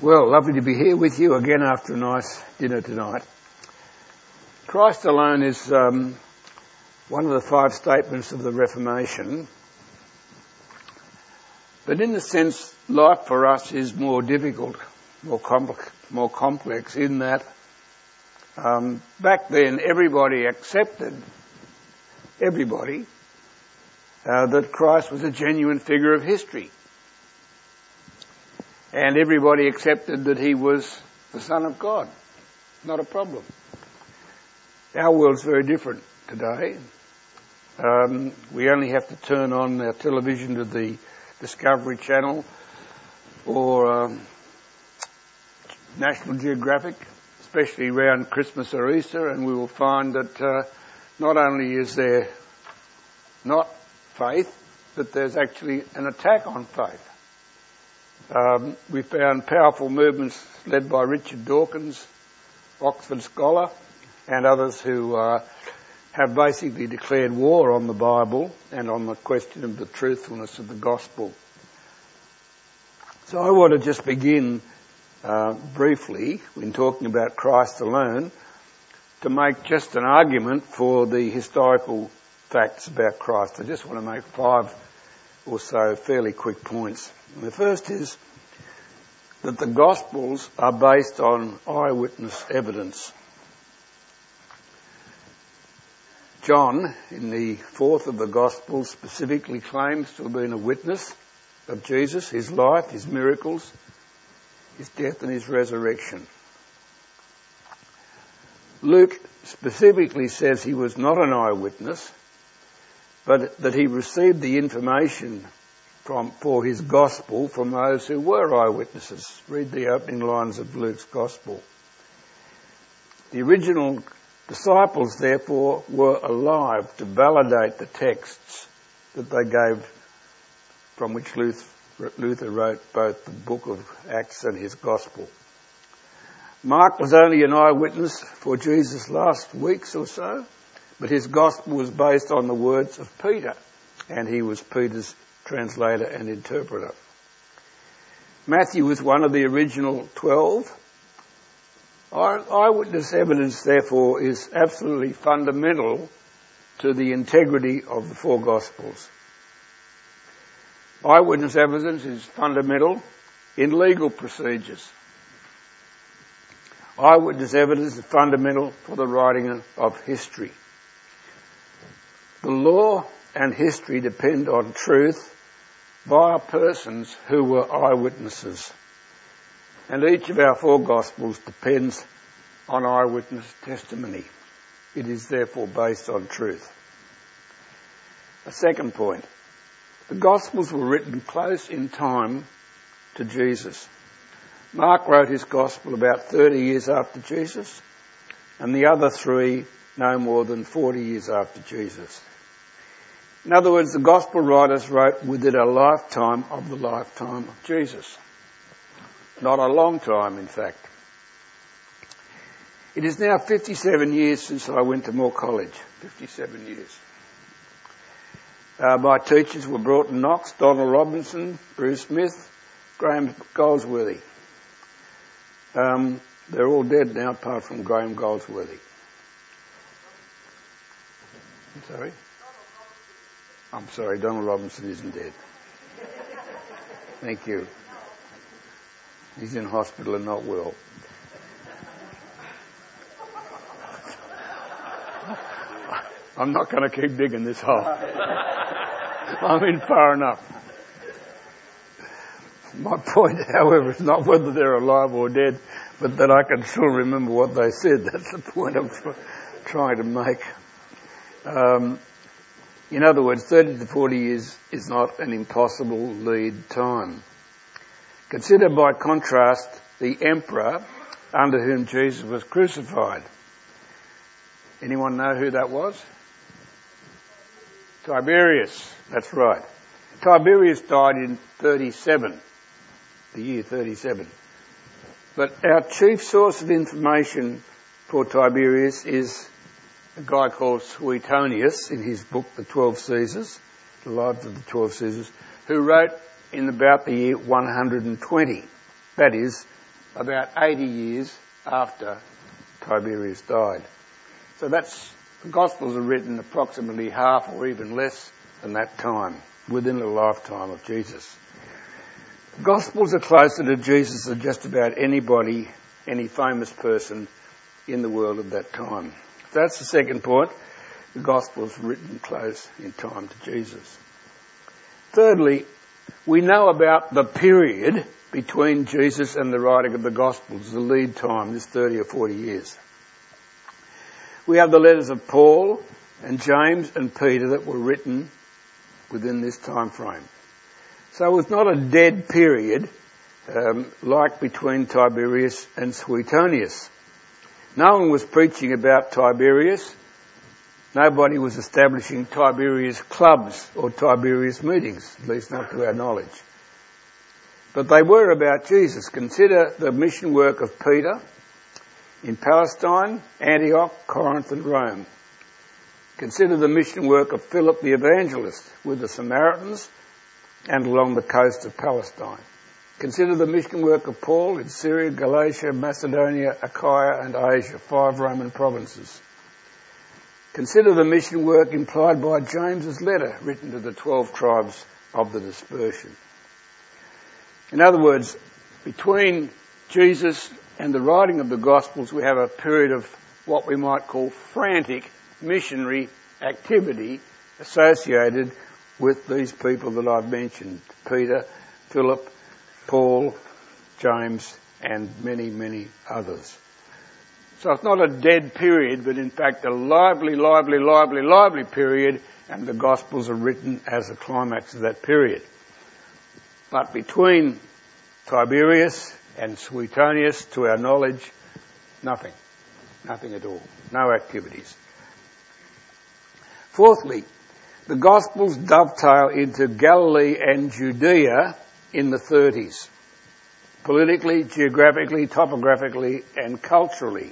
Well, lovely to be here with you again after a nice dinner tonight. Christ alone is one of the 5 statements of the Reformation. But in a sense, life for us is more difficult, more complex in that back then everybody accepted, that Christ was a genuine figure of history. And everybody accepted that he was the Son of God. Not a problem. Our world's very different today. We only have to turn on our television to the Discovery Channel or National Geographic, especially around Christmas or Easter, and we will find that not only is there not faith, but there's actually an attack on faith. We found powerful movements led by Richard Dawkins, Oxford scholar, and others who have basically declared war on the Bible and on the question of the truthfulness of the gospel. So I want to just begin briefly, when talking about Christ alone, to make just an argument for the historical facts about Christ. I just want to make 5 or so fairly quick points. And the first is that the Gospels are based on eyewitness evidence. John, in the 4th of the Gospels, specifically claims to have been a witness of Jesus, his life, his miracles, his death and his resurrection. Luke specifically says he was not an eyewitness, but that he received the information for his gospel from those who were eyewitnesses. Read the opening lines of Luke's gospel. The original disciples, therefore, were alive to validate the texts that they gave, from which Luther wrote both the book of Acts and his gospel. Mark was only an eyewitness for Jesus' last weeks or so, but his gospel was based on the words of Peter, and he was Peter's translator and interpreter. Matthew was one of the original 12. Eyewitness evidence, therefore, is absolutely fundamental to the integrity of the 4 Gospels. Eyewitness evidence is fundamental in legal procedures. Eyewitness evidence is fundamental for the writing of history. The law and history depend on truth via persons who were eyewitnesses. And each of our 4 Gospels depends on eyewitness testimony. It is therefore based on truth. A second point. The Gospels were written close in time to Jesus. Mark wrote his Gospel about 30 years after Jesus, and the other 3 no more than 40 years after Jesus. In other words, the Gospel writers wrote within a lifetime of the lifetime of Jesus. Not a long time, in fact. It is now 57 years since I went to Moore College. 57 years. My teachers were Broughton Knox, Donald Robinson, Bruce Smith, Graham Goldsworthy. They're all dead now, apart from Graham Goldsworthy. I'm sorry, Donald Robinson isn't dead. Thank you. He's in hospital and not well. I'm not going to keep digging this hole. I'm in far enough. My point, however, is not whether they're alive or dead, but that I can still remember what they said. That's the point I'm trying to make. In other words, 30 to 40 years is not an impossible lead time. Consider by contrast the emperor under whom Jesus was crucified. Anyone know who that was? Tiberius, that's right. Tiberius died in 37, the year 37. But our chief source of information for Tiberius is a guy called Suetonius in his book, The 12 Caesars, The Lives of the 12 Caesars, who wrote in about the year 120. That is, about 80 years after Tiberius died. So the Gospels are written approximately half or even less than that time, within the lifetime of Jesus. The Gospels are closer to Jesus than just about anybody, any famous person in the world at that time. So that's the second point. The Gospels are written close in time to Jesus. Thirdly, we know about the period between Jesus and the writing of the Gospels, the lead time, this 30 or 40 years. We have the letters of Paul and James and Peter that were written within this time frame. So it was not a dead period like between Tiberius and Suetonius. No one was preaching about Tiberius. Nobody was establishing Tiberius clubs or Tiberius meetings, at least not to our knowledge. But they were about Jesus. Consider the mission work of Peter in Palestine, Antioch, Corinth and Rome. Consider the mission work of Philip the evangelist with the Samaritans and along the coast of Palestine. Consider the mission work of Paul in Syria, Galatia, Macedonia, Achaia and Asia, 5 Roman provinces. Consider the mission work implied by James's letter written to the 12 tribes of the dispersion. In other words, between Jesus and the writing of the Gospels, we have a period of what we might call frantic missionary activity associated with these people that I've mentioned: Peter, Philip, Paul, James, and many, many others. So it's not a dead period, but in fact a lively period, and the Gospels are written as a climax of that period. But between Tiberius and Suetonius, to our knowledge, nothing at all, no activities. Fourthly, the Gospels dovetail into Galilee and Judea in the 30s, politically, geographically, topographically, and culturally.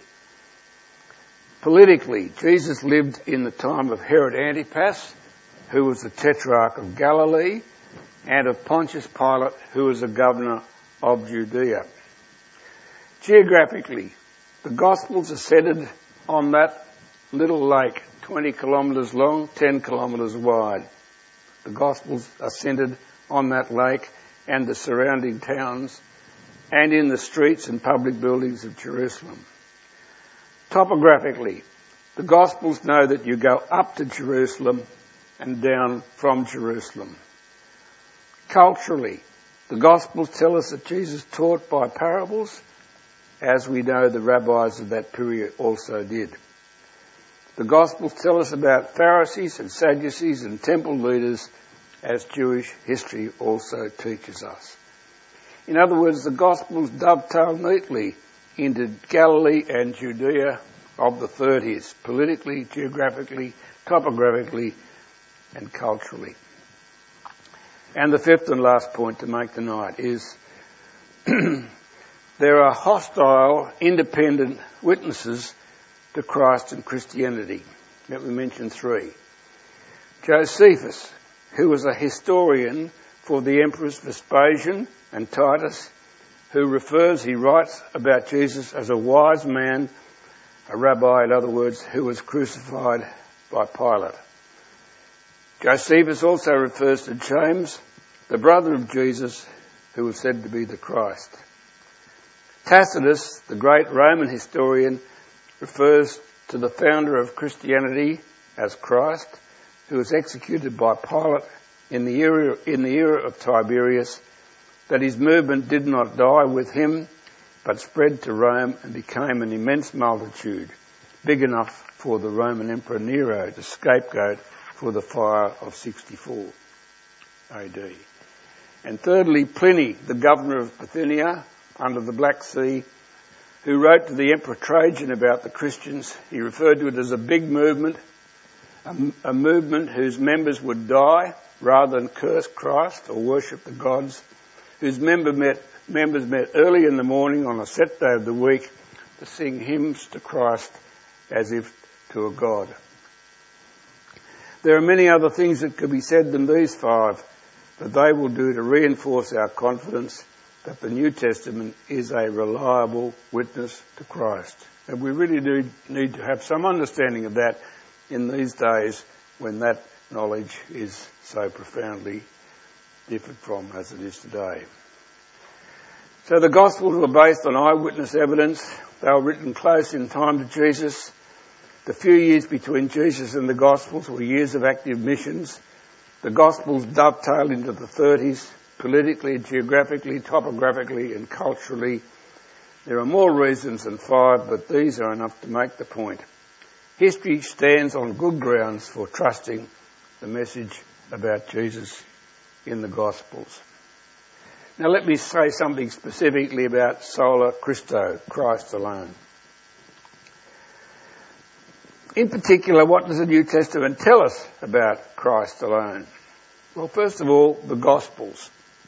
Politically, Jesus lived in the time of Herod Antipas, who was the Tetrarch of Galilee, and of Pontius Pilate, who was the governor of Judea. Geographically, the Gospels are centred on that little lake, 20 kilometres long, 10 kilometres wide. The Gospels are centred on that lake and the surrounding towns and in the streets and public buildings of Jerusalem. Topographically, the Gospels know that you go up to Jerusalem and down from Jerusalem. Culturally, the Gospels tell us that Jesus taught by parables, as we know the rabbis of that period also did. The Gospels tell us about Pharisees and Sadducees and temple leaders, as Jewish history also teaches us. In other words, the Gospels dovetail neatly into Galilee and Judea of the 30s, politically, geographically, topographically, and culturally. And the fifth and last point to make tonight is there are hostile, independent witnesses to Christ and Christianity. Let me mention 3. Josephus, who was a historian for the emperors Vespasian and Titus, he writes about Jesus as a wise man, a rabbi, in other words, who was crucified by Pilate. Josephus also refers to James, the brother of Jesus, who was said to be the Christ. Tacitus, the great Roman historian, refers to the founder of Christianity as Christ, who was executed by Pilate in the era of Tiberius, that his movement did not die with him, but spread to Rome and became an immense multitude, big enough for the Roman Emperor Nero to scapegoat for the fire of 64 AD. And thirdly, Pliny, the governor of Bithynia under the Black Sea, who wrote to the Emperor Trajan about the Christians. He referred to it as a big movement, a movement whose members would die rather than curse Christ or worship the gods, whose members met early in the morning on a set day of the week to sing hymns to Christ as if to a god. There are many other things that could be said than these 5, but they will do to reinforce our confidence that the New Testament is a reliable witness to Christ. And we really do need to have some understanding of that in these days when that knowledge is so profoundly different from as it is today. So the Gospels were based on eyewitness evidence. They were written close in time to Jesus. The few years between Jesus and the Gospels were years of active missions. The Gospels dovetailed into the 30s, politically, geographically, topographically and culturally. There are more reasons than 5, but these are enough to make the point. History stands on good grounds for trusting the message about Jesus in the Gospels. Now let me say something specifically about sola Christo, Christ alone. In particular, what does the New Testament tell us about Christ alone? Well, first of all, the Gospels.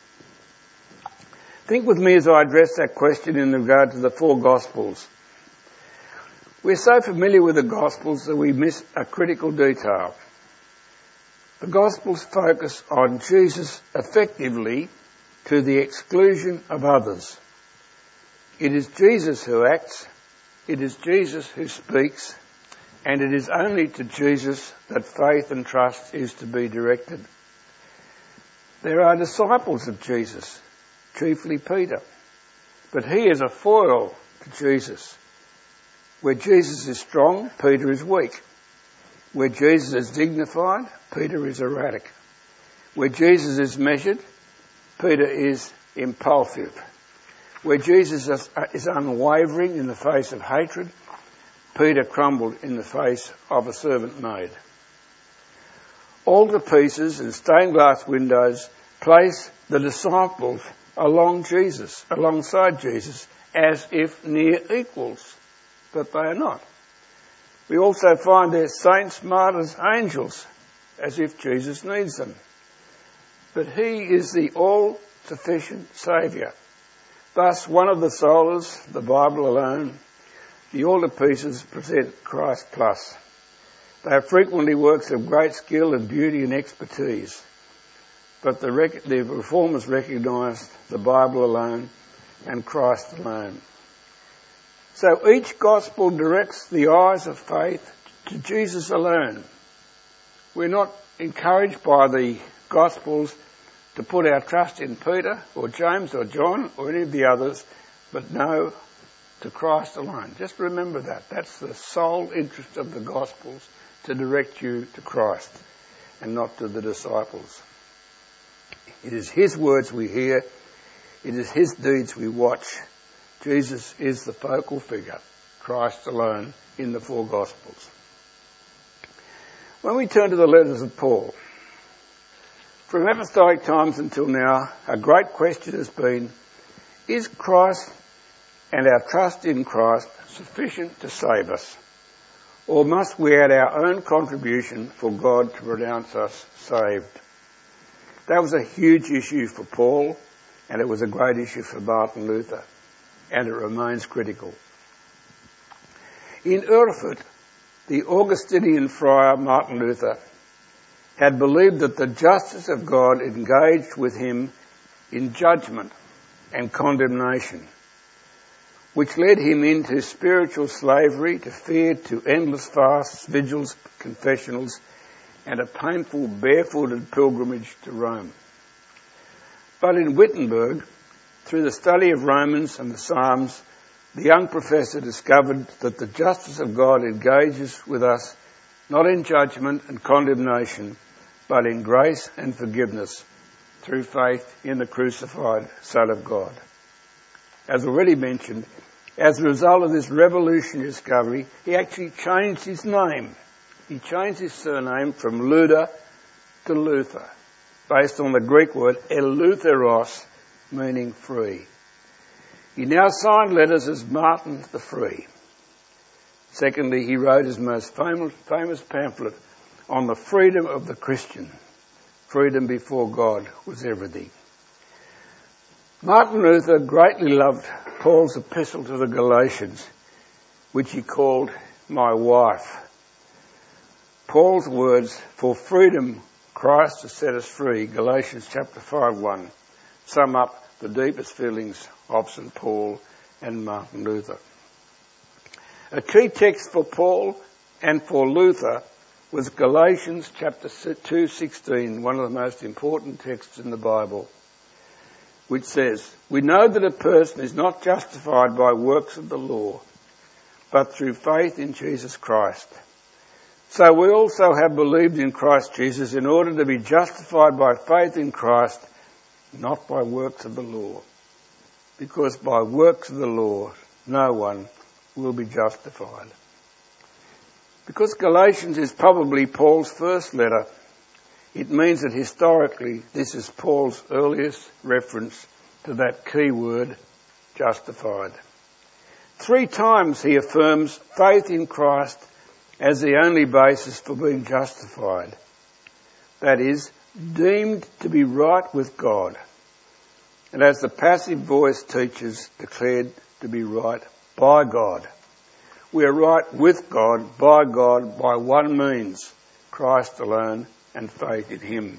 Think with me as I address that question in regard to the 4 Gospels. We're so familiar with the Gospels that we miss a critical detail. The Gospels focus on Jesus effectively to the exclusion of others. It is Jesus who acts, it is Jesus who speaks, and it is only to Jesus that faith and trust is to be directed. There are disciples of Jesus, chiefly Peter, but he is a foil to Jesus. Where Jesus is strong, Peter is weak. Where Jesus is dignified, Peter is erratic. Where Jesus is measured, Peter is impulsive. Where Jesus is unwavering in the face of hatred, Peter crumbled in the face of a servant maid. Altarpieces and stained glass windows place the disciples alongside Jesus, as if near equals, but they are not. We also find their saints, martyrs, angels, as if Jesus needs them. But he is the all-sufficient Saviour. Thus, one of the solas, the Bible alone, the altarpieces present Christ plus. They are frequently works of great skill and beauty and expertise. But the reformers recognised the Bible alone and Christ alone. So each Gospel directs the eyes of faith to Jesus alone. We're not encouraged by the Gospels to put our trust in Peter or James or John or any of the others, but no, to Christ alone. Just remember that. That's the sole interest of the Gospels, to direct you to Christ and not to the disciples. It is his words we hear. It is his deeds we watch. Jesus is the focal figure, Christ alone, in the 4 Gospels. When we turn to the letters of Paul, from apostolic times until now, a great question has been, is Christ and our trust in Christ sufficient to save us? Or must we add our own contribution for God to pronounce us saved? That was a huge issue for Paul, and it was a great issue for Martin Luther, and it remains critical. In Erfurt, the Augustinian friar Martin Luther had believed that the justice of God engaged with him in judgment and condemnation, which led him into spiritual slavery, to fear, to endless fasts, vigils, confessionals, and a painful barefooted pilgrimage to Rome. But in Wittenberg, through the study of Romans and the Psalms, the young professor discovered that the justice of God engages with us not in judgment and condemnation, but in grace and forgiveness through faith in the crucified Son of God. As already mentioned, as a result of this revolutionary discovery, he actually changed his name. He changed his surname from Luder to Luther, based on the Greek word eleutheros, meaning free. He now signed letters as Martin the Free. Secondly, he wrote his most famous pamphlet on the freedom of the Christian. Freedom before God was everything. Martin Luther greatly loved Paul's epistle to the Galatians, which he called my wife. Paul's words, for freedom Christ has set us free, Galatians chapter 5:1, sum up the deepest feelings of St. Paul and Martin Luther. A key text for Paul and for Luther was Galatians chapter 2:16, one of the most important texts in the Bible, which says, "We know that a person is not justified by works of the law, but through faith in Jesus Christ. So we also have believed in Christ Jesus in order to be justified by faith in Christ, not by works of the law. Because by works of the law, no one will be justified." Because Galatians is probably Paul's first letter, it means that historically this is Paul's earliest reference to that key word, justified. 3 times he affirms faith in Christ as the only basis for being justified. That is, deemed to be right with God. And as the passive voice teaches, declared to be right by God. We are right with God by one means, Christ alone and faith in him.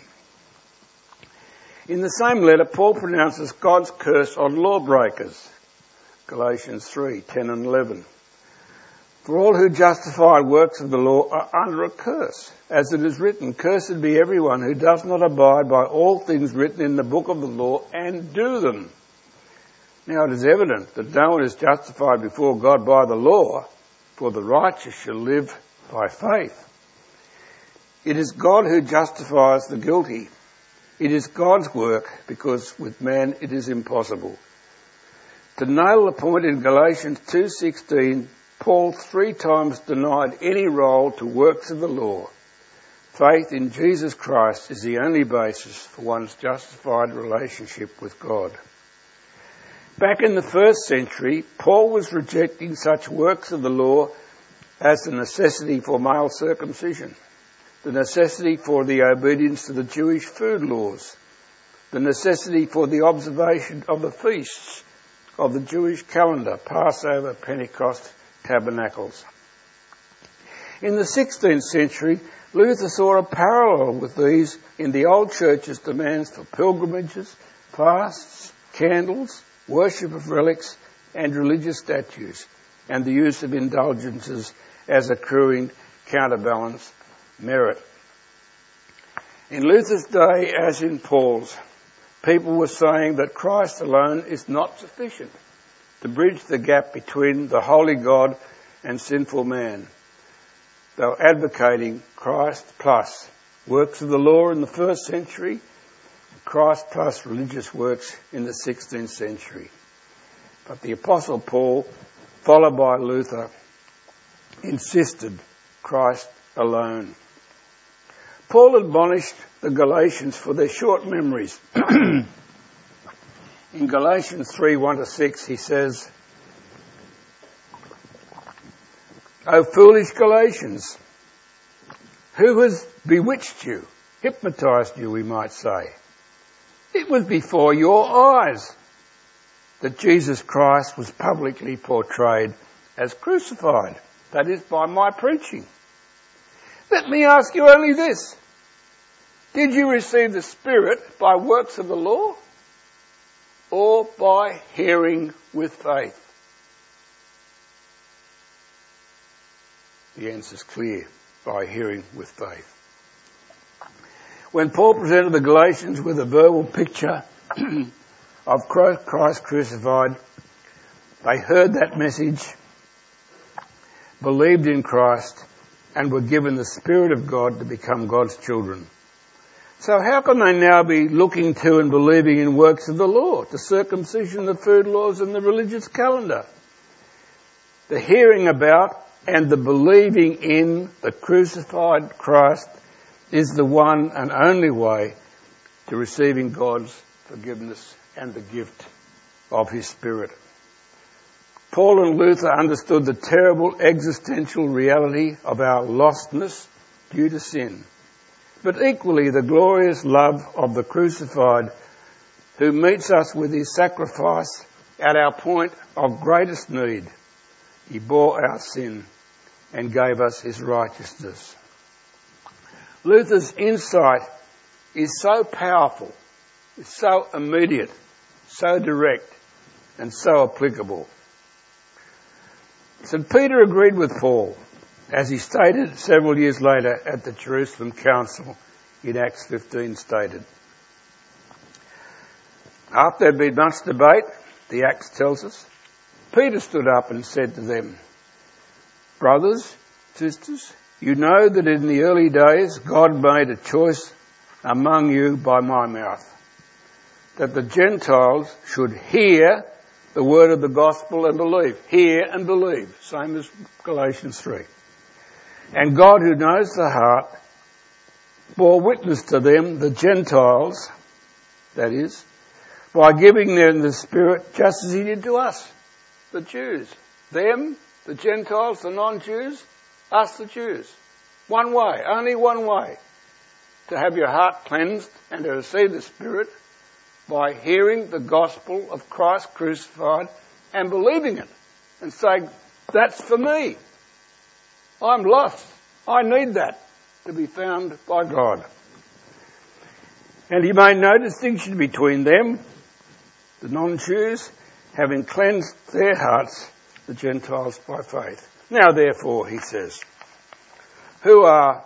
In the same letter, Paul pronounces God's curse on lawbreakers, Galatians 3:10 and 11. "For all who justify works of the law are under a curse, as it is written, 'Cursed be everyone who does not abide by all things written in the book of the law and do them.' Now it is evident that no one is justified before God by the law, for the righteous shall live by faith. It is God who justifies the guilty. It is God's work, because with man it is impossible." To nail the point in Galatians 2:16, Paul 3 times denied any role to works of the law. Faith in Jesus Christ is the only basis for one's justified relationship with God. Back in the 1st century, Paul was rejecting such works of the law as the necessity for male circumcision, the necessity for the obedience to the Jewish food laws, the necessity for the observation of the feasts of the Jewish calendar, Passover, Pentecost, Tabernacles. In the 16th century, Luther saw a parallel with these in the old church's demands for pilgrimages, fasts, candles, worship of relics and religious statues, and the use of indulgences as accruing counterbalance merit. In Luther's day, as in Paul's, people were saying that Christ alone is not sufficient to bridge the gap between the holy God and sinful man. They were advocating Christ plus works of the law in the 1st century, Christ plus religious works in the 16th century. But the Apostle Paul, followed by Luther, insisted Christ alone. Paul admonished the Galatians for their short memories. In Galatians 3:1-6 he says, "O foolish Galatians, who has bewitched you, hypnotized you, we might say? It was before your eyes that Jesus Christ was publicly portrayed as crucified, that is, by my preaching. Let me ask you only this. Did you receive the Spirit by works of the law or by hearing with faith?" The answer is clear: by hearing with faith. When Paul presented the Galatians with a verbal picture of Christ crucified, they heard that message, believed in Christ, and were given the Spirit of God to become God's children. So how can they now be looking to and believing in works of the law, the circumcision, the food laws and the religious calendar? The hearing about and the believing in the crucified Christ is the one and only way to receiving God's forgiveness and the gift of his Spirit. Paul and Luther understood the terrible existential reality of our lostness due to sin, but equally the glorious love of the crucified who meets us with his sacrifice at our point of greatest need. He bore our sin and gave us his righteousness. Luther's insight is so powerful, it's so immediate, so direct and so applicable. St. Peter agreed with Paul, as he stated several years later at the Jerusalem Council in Acts 15 stated. After there had been much debate, the Acts tells us, Peter stood up and said to them, "Brothers, sisters, you know that in the early days God made a choice among you by my mouth, that the Gentiles should hear the word of the gospel and believe." Hear and believe, same as Galatians 3. "And God, who knows the heart, bore witness to them, the Gentiles, that is, by giving them the Spirit just as he did to us, the Jews." Them, the Gentiles, the non-Jews, us, the Jews. One way, only one way to have your heart cleansed and to receive the Spirit, by hearing the gospel of Christ crucified and believing it and saying, "That's for me. I'm lost. I need that to be found by God." And he made no distinction between them, the non-Jews, having cleansed their hearts, the Gentiles, by faith. "Now therefore," he says, who are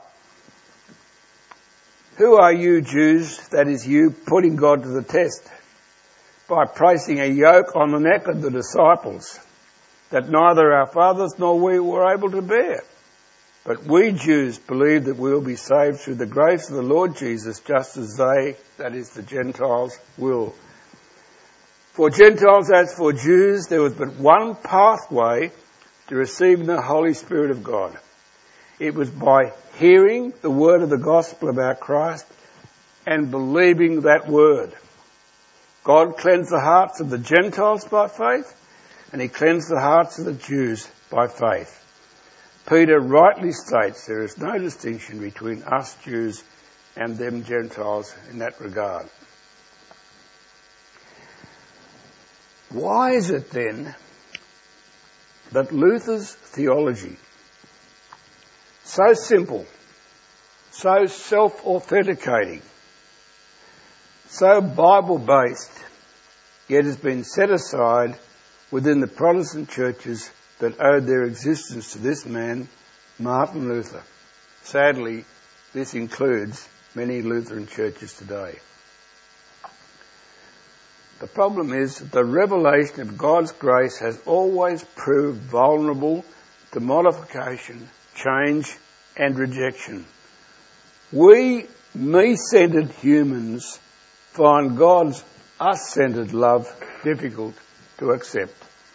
you Jews, that is you, putting God to the test by placing a yoke on the neck of the disciples that neither our fathers nor we were able to bear? But we Jews believe that we will be saved through the grace of the Lord Jesus, just as they, that is the Gentiles, will. For Gentiles as for Jews, there was but one pathway to receiving the Holy Spirit of God. It was by hearing the word of the gospel about Christ and believing that word. God cleansed the hearts of the Gentiles by faith, and he cleansed the hearts of the Jews by faith. Peter rightly states there is no distinction between us Jews and them Gentiles in that regard. Why is it then that Luther's theology, so simple, so self-authenticating, so Bible-based, yet has been set aside within the Protestant churches that owed their existence to this man, Martin Luther? Sadly, this includes many Lutheran churches today. The problem is that the revelation of God's grace has always proved vulnerable to modification, change and rejection. We, me-centred humans, find God's us-centred love difficult to accept.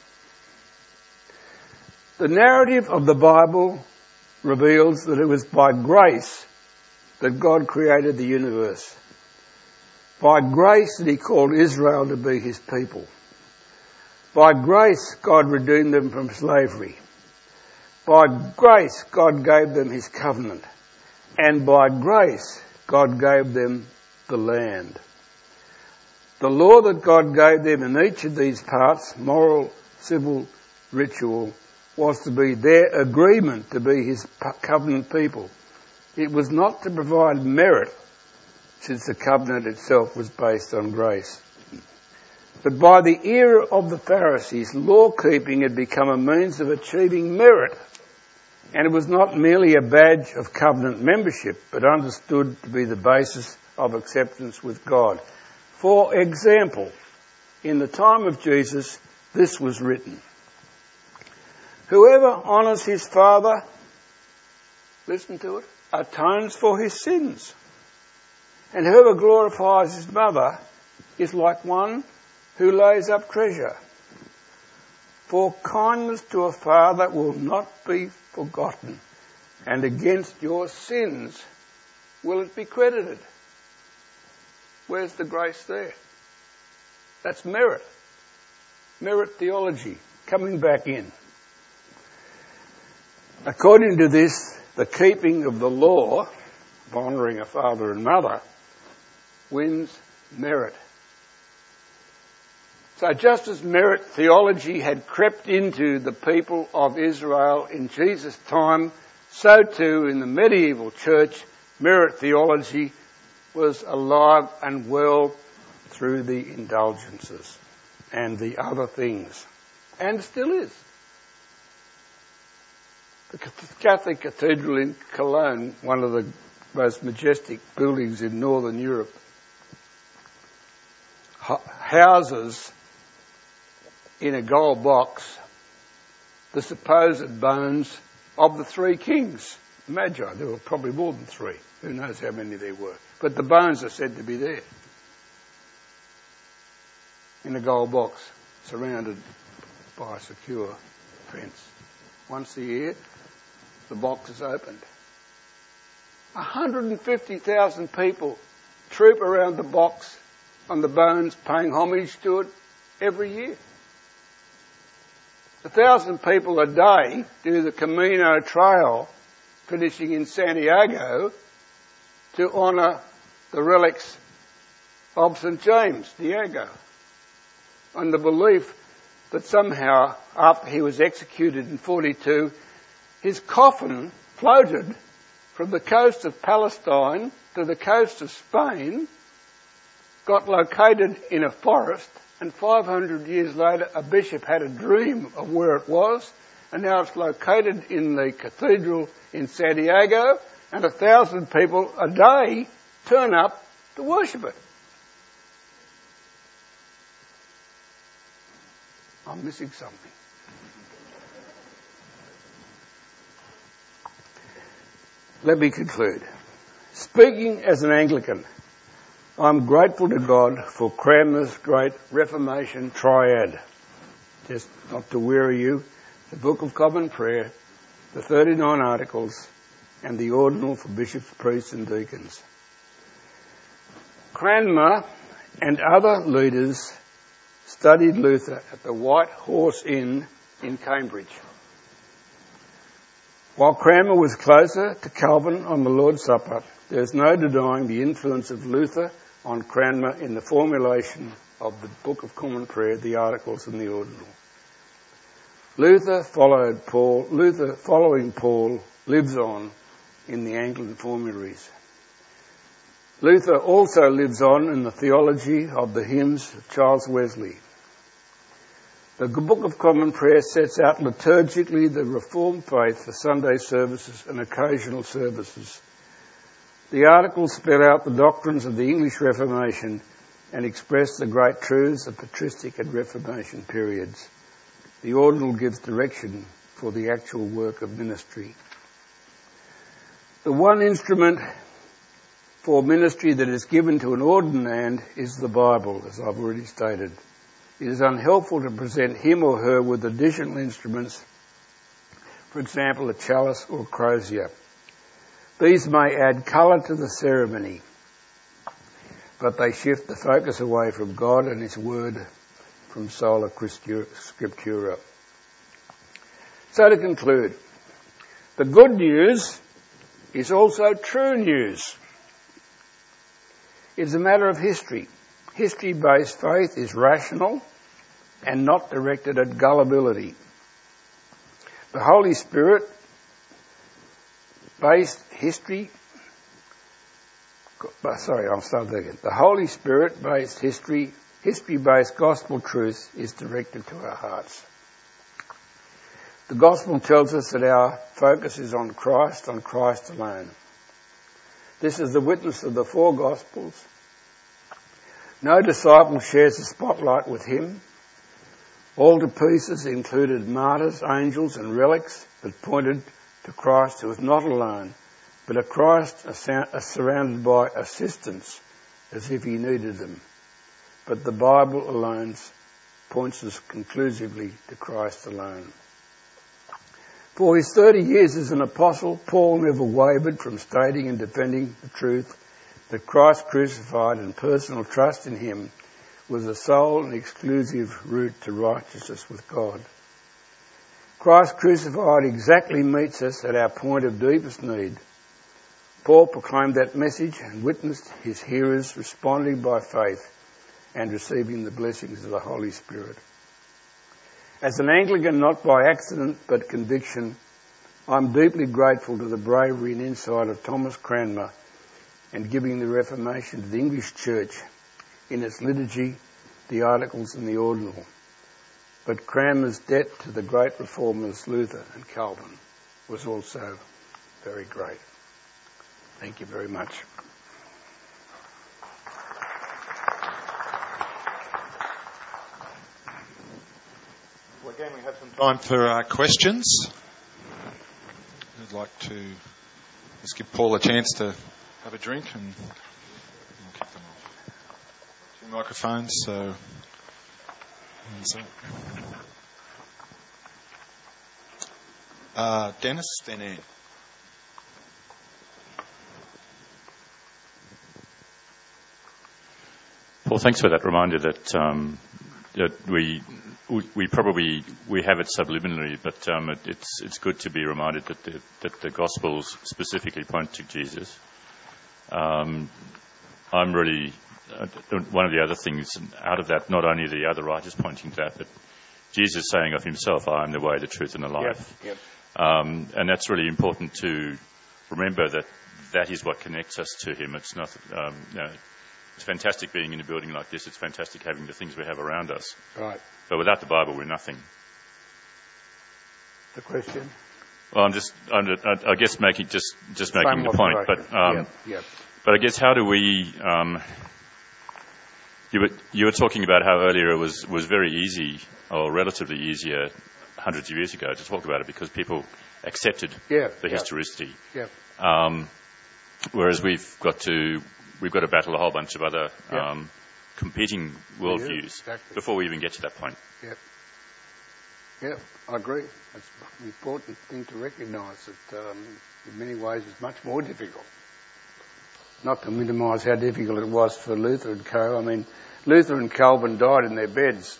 The narrative of the Bible reveals that it was by grace that God created the universe. By grace that he called Israel to be his people. By grace God redeemed them from slavery. By grace God gave them his covenant. And by grace God gave them the land. The law that God gave them in each of these parts, moral, civil, ritual, was to be their agreement to be his covenant people. It was not to provide merit, since the covenant itself was based on grace. But by the era of the Pharisees, law-keeping had become a means of achieving merit, and it was not merely a badge of covenant membership, but understood to be the basis of acceptance with God. For example, in the time of Jesus, this was written: "Whoever honours his father," listen to it, "atones for his sins. And whoever glorifies his mother is like one who lays up treasure. For kindness to a father will not be forgotten, and against your sins will it be credited." Where's the grace there? That's merit. Merit theology coming back in. According to this, the keeping of the law, of honouring a father and mother, wins merit. So just as merit theology had crept into the people of Israel in Jesus' time, so too in the medieval church, merit theology was alive and well through the indulgences and the other things, and still is. The Catholic Cathedral in Cologne, one of the most majestic buildings in Northern Europe, houses in a gold box the supposed bones of the three kings. Magi, there were probably more than three. Who knows how many there were. But the bones are said to be there. In a gold box, surrounded by a secure fence. Once a year, the box is opened. 150,000 people troop around the box on the bones, paying homage to it every year. 1,000 people a day do the Camino Trail, finishing in Santiago, to honour the relics of St. James, Diego, on the belief that somehow, after he was executed in 42, his coffin floated from the coast of Palestine to the coast of Spain, got located in a forest, and 500 years later a bishop had a dream of where it was, and now it's located in the cathedral in Santiago, and 1,000 people a day turn up to worship it. I'm missing something. Let me conclude. Speaking as an Anglican, I'm grateful to God for Cranmer's great Reformation triad. Just not to weary you, the Book of Common Prayer, the 39 Articles, and the Ordinal for bishops, priests and deacons. Cranmer and other leaders studied Luther at the White Horse Inn in Cambridge. While Cranmer was closer to Calvin on the Lord's Supper, there is no denying the influence of Luther on Cranmer in the formulation of the Book of Common Prayer, the Articles and the Ordinal. Luther following Paul, lives on in the Anglican formularies. Luther also lives on in the theology of the hymns of Charles Wesley. The Book of Common Prayer sets out liturgically the Reformed faith for Sunday services and occasional services. The Articles spell out the doctrines of the English Reformation and express the great truths of patristic and Reformation periods. The Ordinal gives direction for the actual work of ministry. The one instrument for ministry that is given to an ordinand is the Bible, as I've already stated. It is unhelpful to present him or her with additional instruments, for example, a chalice or crozier. These may add colour to the ceremony, but they shift the focus away from God and His Word, from sola scriptura. So to conclude, the good news is also true news. It's a matter of history. History-based faith is rational and not directed at gullibility. The Holy Spirit-based The Holy Spirit-based history-based gospel truth is directed to our hearts. The gospel tells us that our focus is on Christ alone. This is the witness of the four Gospels. No disciple shares the spotlight with him. All to pieces included martyrs, angels and relics that pointed to Christ, who was not alone, but a Christ surrounded by assistants as if he needed them. But the Bible alone points us conclusively to Christ alone. For his 30 years as an apostle, Paul never wavered from stating and defending the truth that Christ crucified and personal trust in him was the sole and exclusive route to righteousness with God. Christ crucified exactly meets us at our point of deepest need. Paul proclaimed that message and witnessed his hearers responding by faith and receiving the blessings of the Holy Spirit. As an Anglican, not by accident but conviction, I'm deeply grateful to the bravery and insight of Thomas Cranmer in giving the Reformation to the English Church in its liturgy, the articles and the ordinal. But Cranmer's debt to the great reformers Luther and Calvin was also very great. Thank you very much. Well, again, we have some time for questions. I'd like to just give Paul a chance to have a drink and kick them off. 2 microphones, so... Dennis, then Anne. Paul, thanks for that reminder that we have it subliminally, but it's good to be reminded that the Gospels specifically point to Jesus. I'm really one of the other things out of that, not only the other writers pointing to that, but Jesus saying of himself, "I am the way, the truth, and the life." Yep. And that's really important to remember that is what connects us to him. It's not. It's fantastic being in a building like this. It's fantastic having the things we have around us. Right. But without the Bible, we're nothing. The question? Well, I guess making the point. But but I guess how do we? You were talking about how earlier it was very easy, or relatively easier, hundreds of years ago to talk about it because people accepted the historicity. Yeah. Whereas we've got to battle a whole bunch of other competing worldviews before we even get to that point. Yeah, I agree. It's an important thing to recognise that in many ways it's much more difficult. Not to minimise how difficult it was for Luther and co. I mean, Luther and Calvin died in their beds.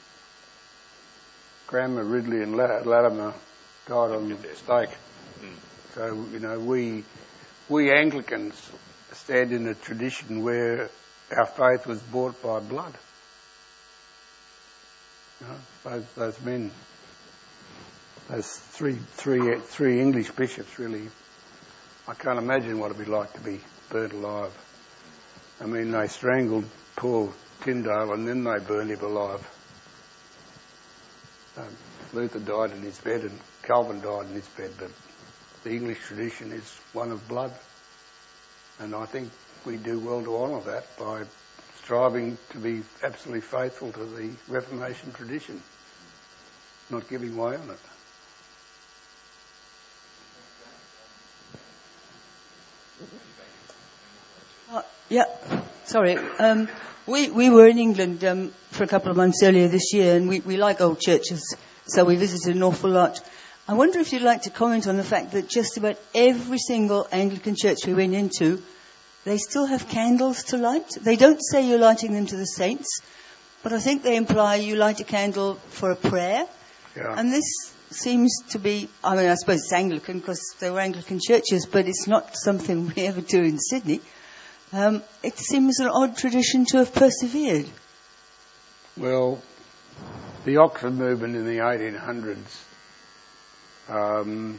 Cranmer, Ridley and Latimer died on the stake. So, we Anglicans stand in a tradition where our faith was bought by blood. Those men, those three English bishops, really, I can't imagine what it'd be like to be burnt alive. I mean, they strangled poor Tyndale and then they burned him alive. Luther died in his bed and Calvin died in his bed, but the English tradition is one of blood. And I think we do well to honour that by striving to be absolutely faithful to the Reformation tradition, not giving way on it. Sorry. We were in England for a couple of months earlier this year, and we like old churches, so we visited an awful lot. I wonder if you'd like to comment on the fact that just about every single Anglican church we went into, they still have candles to light. They don't say you're lighting them to the saints, but I think they imply you light a candle for a prayer. Yeah. And this seems to be, I mean, I suppose it's Anglican because they were Anglican churches, but it's not something we ever do in Sydney. It seems an odd tradition to have persevered. Well, the Oxford movement in the 1800s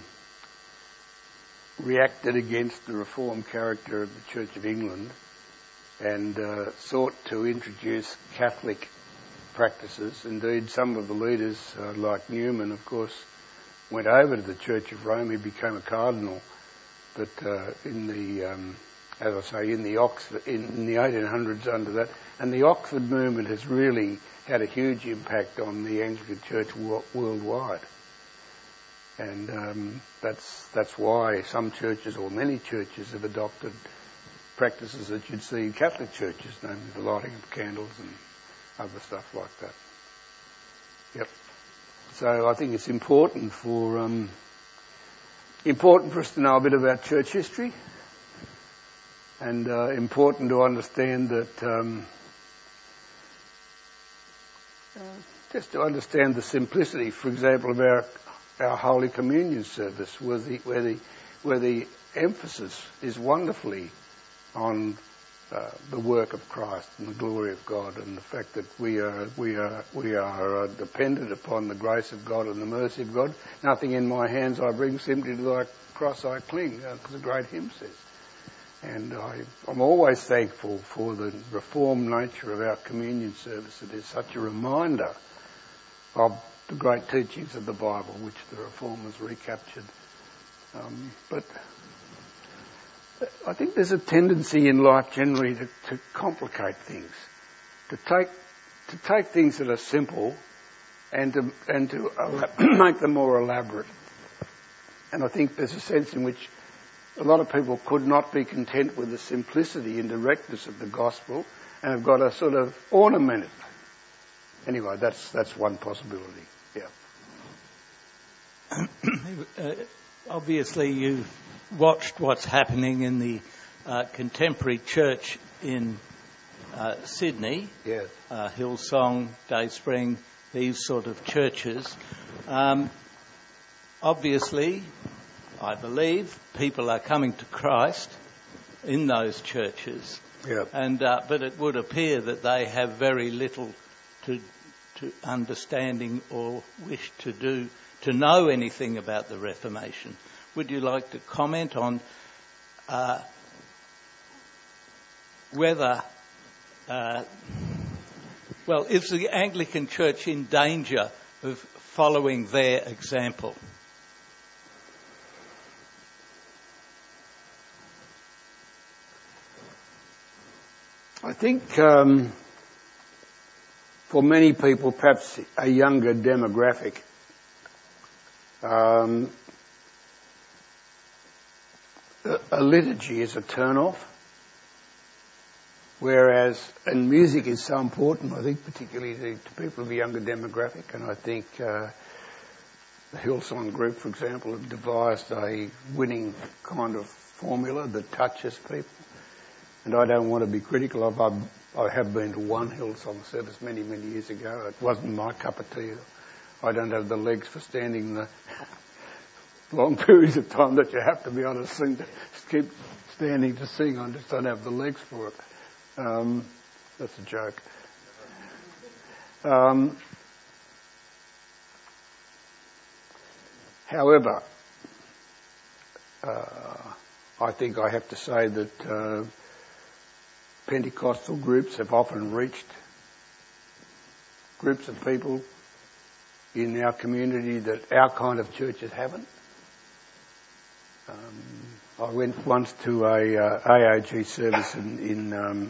reacted against the reformed character of the Church of England and sought to introduce Catholic practices. Indeed, some of the leaders, like Newman, of course, went over to the Church of Rome. He became a cardinal. But in the 1800s under that, and the Oxford movement has really had a huge impact on the Anglican Church worldwide. And that's why some churches, or many churches, have adopted practices that you'd see in Catholic churches, namely the lighting of candles and other stuff like that. Yep. So I think it's important for us to know a bit about church history, and important to understand that just to understand the simplicity, for example, of our Holy Communion service, where the emphasis is wonderfully on the work of Christ and the glory of God, and the fact that we are dependent upon the grace of God and the mercy of God. Nothing in my hands I bring, simply to thy cross I cling, as the great hymn says. And I'm always thankful for the reformed nature of our communion service. It is such a reminder of the great teachings of the Bible, which the Reformers recaptured. But I think there's a tendency in life generally to complicate things, to take things that are simple and to make them more elaborate. And I think there's a sense in which a lot of people could not be content with the simplicity and directness of the gospel and have got to sort of ornament it. Anyway, that's one possibility. Yeah. Obviously, you've watched what's happening in the contemporary church in Sydney. Yes. Hillsong, Dayspring, these sort of churches. Obviously, I believe people are coming to Christ in those churches. Yeah. And but it would appear that they have very little to understanding or wish to know anything about the Reformation. Would you like to comment on whether, is the Anglican Church in danger of following their example? I think for many people, perhaps a younger demographic, a liturgy is a turn-off, whereas, and music is so important, I think, particularly to people of a younger demographic, and I think the Hillsong group, for example, have devised a winning kind of formula that touches people. And I don't want to be critical of. I have been to one Hillsong service many, many years ago. It wasn't my cup of tea. I don't have the legs for standing the long periods of time that you have to be able to sing, to keep standing to sing. I just don't have the legs for it. That's a joke. However, I think I have to say that Pentecostal groups have often reached groups of people in our community that our kind of churches haven't. I went once to a AOG service in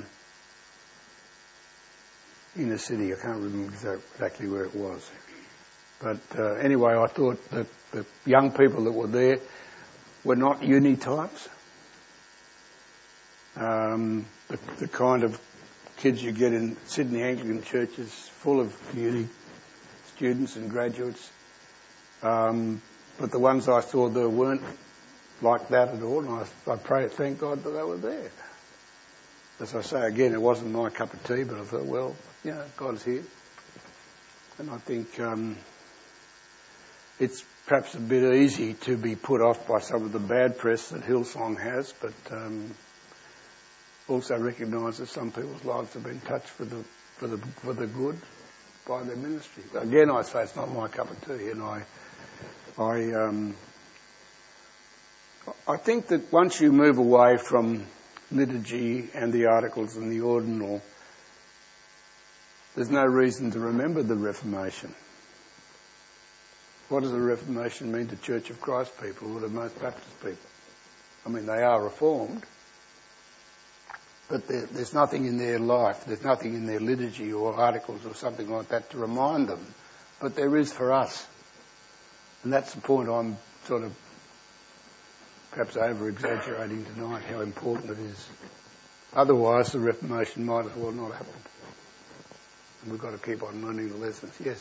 the city. I can't remember exactly where it was. But anyway, I thought that the young people that were there were not uni types. The kind of kids you get in Sydney Anglican churches, full of uni students and graduates. But the ones I saw there weren't like that at all, and I pray, thank God that they were there. As I say again, it wasn't my cup of tea, but I thought, well, God's here. And I think it's perhaps a bit easy to be put off by some of the bad press that Hillsong has, but also recognise that some people's lives have been touched for the good by their ministry. Again, I say it's not my cup of tea, and I think that once you move away from liturgy and the articles and the ordinal, there's no reason to remember the Reformation. What does the Reformation mean to Church of Christ people or to most Baptist people? I mean, they are reformed, but there's nothing in their life, there's nothing in their liturgy or articles or something like that to remind them. But there is for us. And that's the point I'm sort of perhaps over-exaggerating tonight, how important it is. Otherwise, the Reformation might as well not happen. And we've got to keep on learning the lessons. Yes?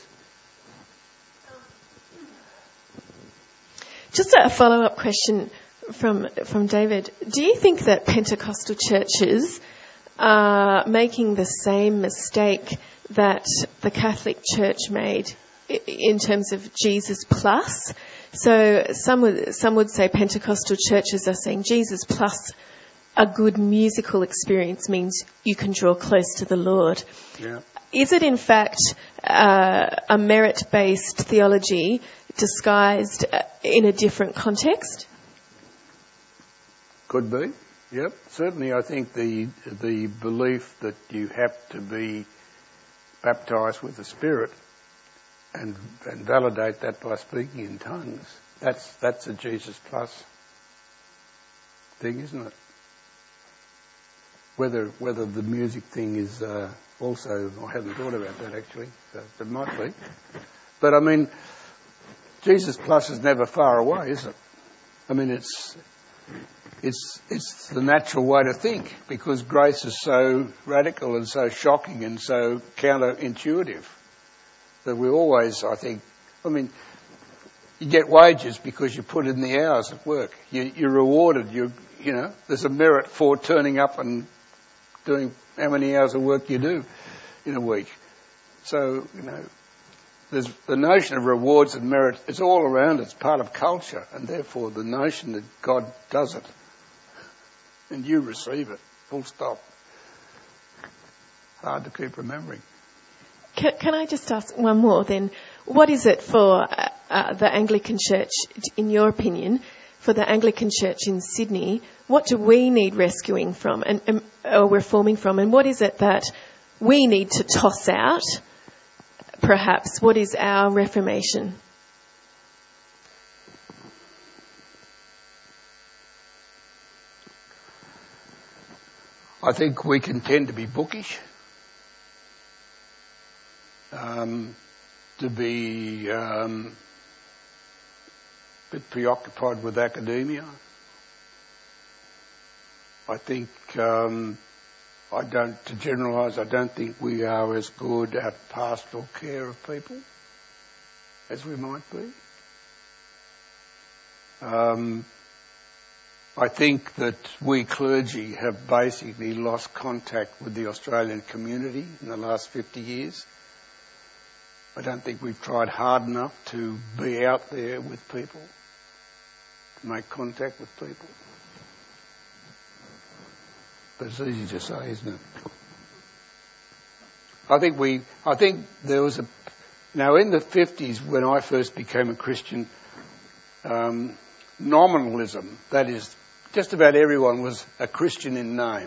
Just a follow-up question from David. Do you think that Pentecostal churches are making the same mistake that the Catholic Church made in terms of Jesus plus? So some would say Pentecostal churches are saying Jesus plus a good musical experience means you can draw close to the Lord. Yeah. Is it in fact a merit-based theology disguised in a different context? Could be. Yep, certainly I think the belief that you have to be baptised with the Spirit and validate that by speaking in tongues, that's a Jesus plus thing, isn't it? Whether the music thing is also, I hadn't thought about that actually, so it might be. But I mean, Jesus plus is never far away, is it? I mean, it's the natural way to think, because grace is so radical and so shocking and so counterintuitive that we always, I think, I mean, you get wages because you put in the hours at work. You're rewarded. You know, there's a merit for turning up and doing how many hours of work you do in a week. So, you know, there's the notion of rewards and merit. It's all around. It's part of culture, and therefore the notion that God does it and you receive it, full stop. Hard to keep remembering. Can I just ask one more then? What is it for the Anglican Church, in your opinion, for the Anglican Church in Sydney? What do we need rescuing from or reforming from? And what is it that we need to toss out, perhaps? What is our reformation? I think we can tend to be bookish, to be a bit preoccupied with academia. I think, to generalise, I don't think we are as good at pastoral care of people as we might be. I think that we clergy have basically lost contact with the Australian community in the last 50 years. I don't think we've tried hard enough to be out there with people, to make contact with people. But it's easy to say, isn't it? I think there was now in the 50s when I first became a Christian, nominalism, that is, just about everyone was a Christian in name.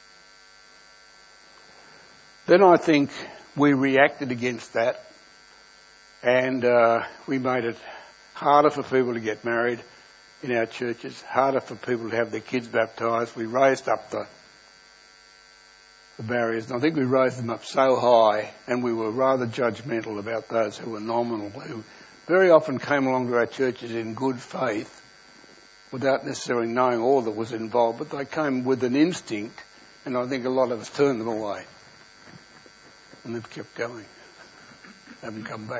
Then I think we reacted against that, and we made it harder for people to get married in our churches, harder for people to have their kids baptised. We raised up the barriers, and I think we raised them up so high, and we were rather judgmental about those who were nominal, who very often came along to our churches in good faith without necessarily knowing all that was involved, but they came with an instinct, and I think a lot of us turned them away. And they've kept going. Haven't come back.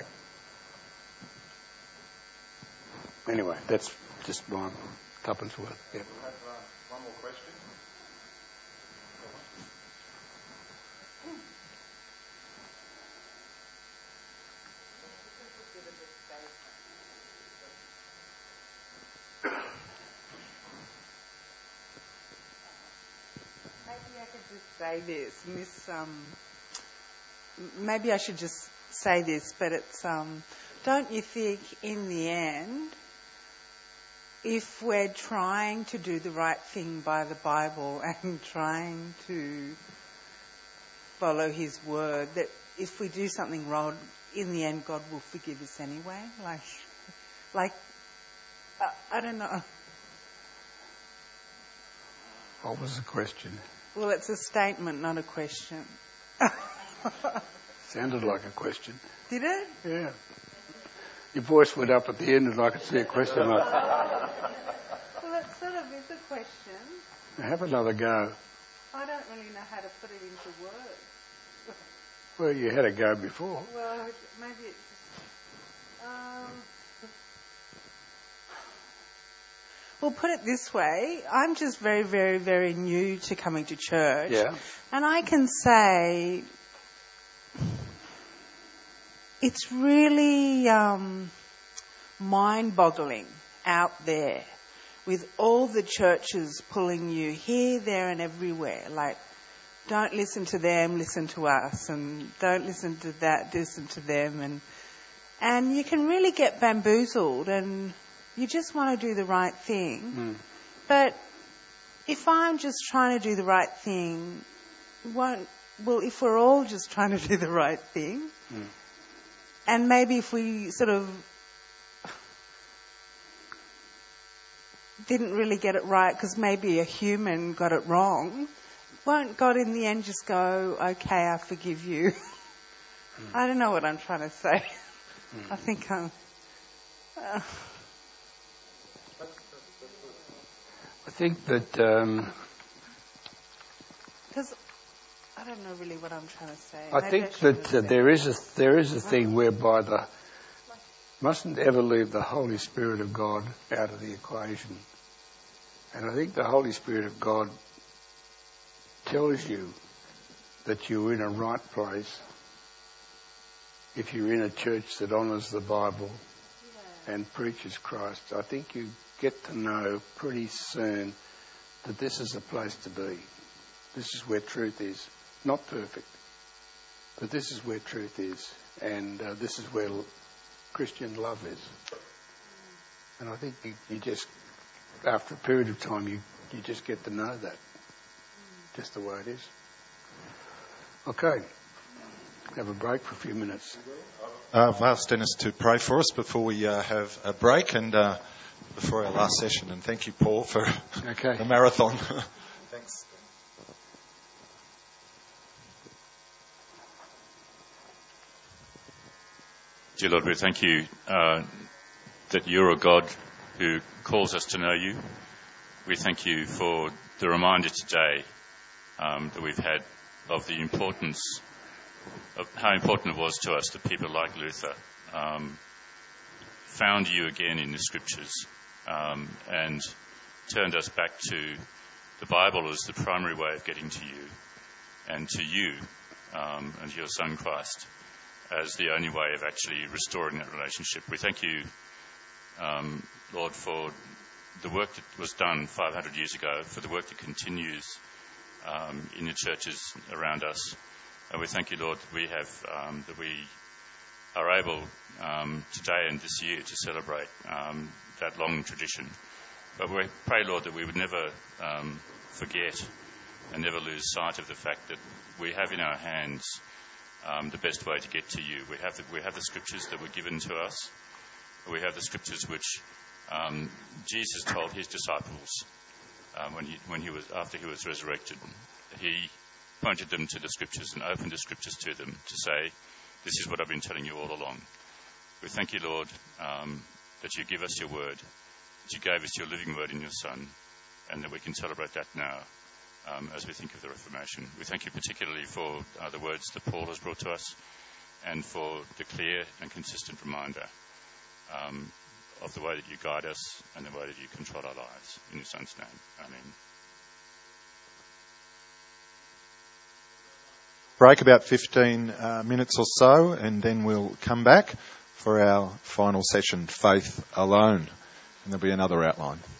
Anyway, that's just my tuppence worth. Yeah. We'll have one more question. Say this, and this, maybe I should just say this, but it's, don't you think in the end, if we're trying to do the right thing by the Bible and trying to follow His word, that if we do something wrong, in the end God will forgive us anyway? Like, I don't know. What was the question? Well, it's a statement, not a question. Sounded like a question. Did it? Yeah. Your voice went up at the end and I could see a question mark. Well, it sort of is a question. Have another go. I don't really know how to put it into words. Well, you had a go before. Well, maybe it's just... Well, put it this way, I'm just very, very, very new to coming to church. Yeah. And I can say it's really mind-boggling out there with all the churches pulling you here, there and everywhere. Like, don't listen to them, listen to us. And don't listen to that, listen to them. And you can really get bamboozled and... You just want to do the right thing. But if I'm just trying to do the right thing, if we're all just trying to do the right thing, and maybe if we sort of didn't really get it right because maybe a human got it wrong, won't God in the end just go, okay, I forgive you? I don't know what I'm trying to say. I think I'm... I think that... Because I don't know really what I'm trying to say. I think that there is a thing whereby mustn't ever leave the Holy Spirit of God out of the equation. And I think the Holy Spirit of God tells you that you're in a right place if you're in a church that honours the Bible and preaches Christ. I think you get to know pretty soon that this is a place to be. This is where truth is. Not perfect, but this is where truth is. And this is where Christian love is. And I think you just, after a period of time, you just get to know that. Just the way it is. Okay. Have a break for a few minutes. I've asked Dennis to pray for us before we have a break and before our last session. And thank you, Paul, for the marathon. Thanks. Dear Lord, we thank you that you're a God who calls us to know you. We thank you for the reminder today that we've had of the importance of how important it was to us that people like Luther found you again in the Scriptures and turned us back to the Bible as the primary way of getting to you and to you and your Son Christ as the only way of actually restoring that relationship. We thank you, Lord, for the work that was done 500 years ago, for the work that continues in the churches around us. And we thank you, Lord, that we have that we are able today and this year to celebrate that long tradition. But we pray, Lord, that we would never forget and never lose sight of the fact that we have in our hands the best way to get to you. We have the Scriptures that were given to us. We have the Scriptures which Jesus told his disciples after he was resurrected. He pointed them to the Scriptures and opened the Scriptures to them to say, this is what I've been telling you all along. We thank you, Lord, that you give us your word, that you gave us your living word in your Son, and that we can celebrate that now as we think of the Reformation. We thank you particularly for the words that Paul has brought to us and for the clear and consistent reminder of the way that you guide us and the way that you control our lives. In your Son's name, amen. Break about 15 minutes or so, and then we'll come back for our final session, Faith Alone. And there'll be another outline.